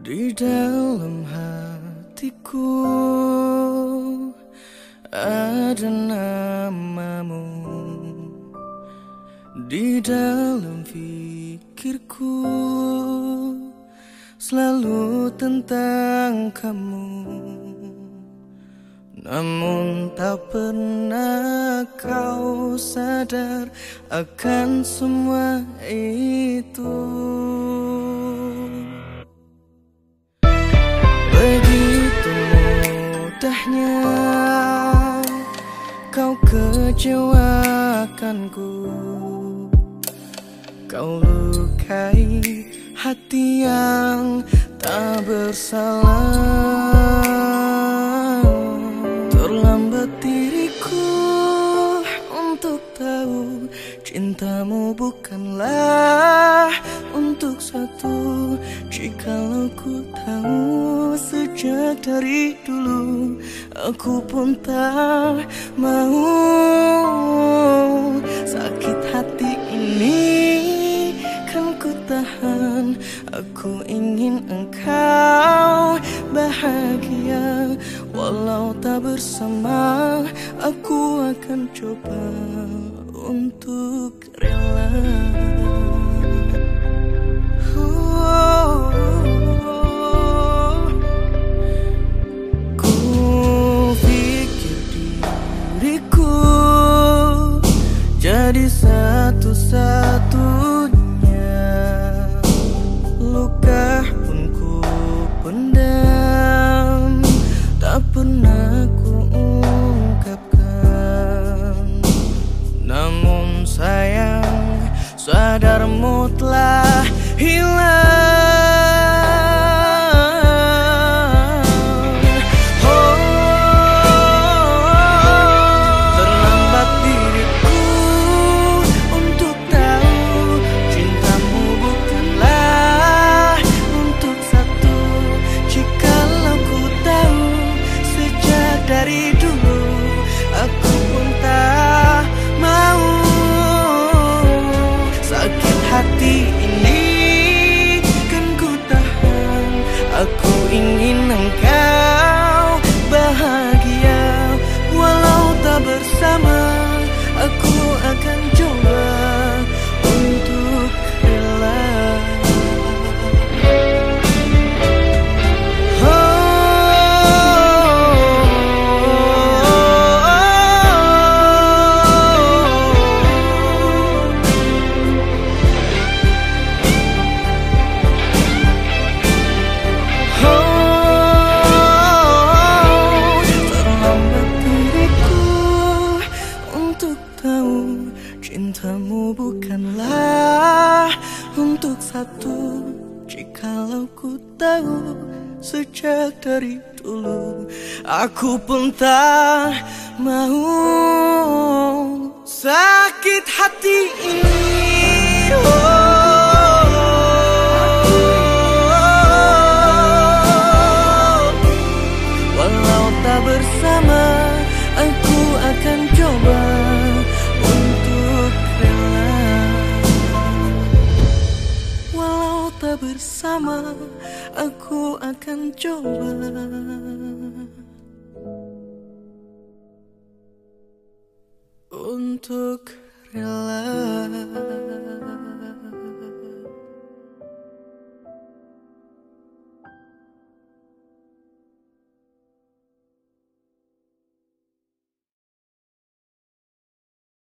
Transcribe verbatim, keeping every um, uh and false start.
Di dalam hatiku ada namamu, di dalam pikirku selalu tentang kamu. Namun tak pernah kau sadar akan semua itu. Begitu mudahnya kau kecewakanku, kau lukai hati yang tak bersalah. Terlambat diriku untuk tahu cintamu bukanlah untuk satu. Jikalau ku tahu sejak dari dulu, aku pun tak mau sakit hati ini kan ku tahan. Aku ingin engkau bahagia, walau tak bersama. Aku akan coba untuk rela. Ku pikir diriku jadi satu-satunya, luka pun ku pendam, tak pernah ku ungkapkan. Namun sayang, sadarmu telah hilang. Oh, terlambat diriku untuk tahu cintamu bukanlah untuk satu. Jikalau ku tahu sejak dari dulu, aku pun tak mau sakit hati ini kan ku tahan. Aku ingin engkau bahagia, walau tak bersama. Aku akan coba untuk rela. Cintamu bukanlah untuk satu. Jikalau ku tahu sejak dari dulu, aku pun tak mau sakit hati ini. Oh, walau tak bersama, aku akan coba untuk rela. Walau tak bersama, aku akan coba untuk rela.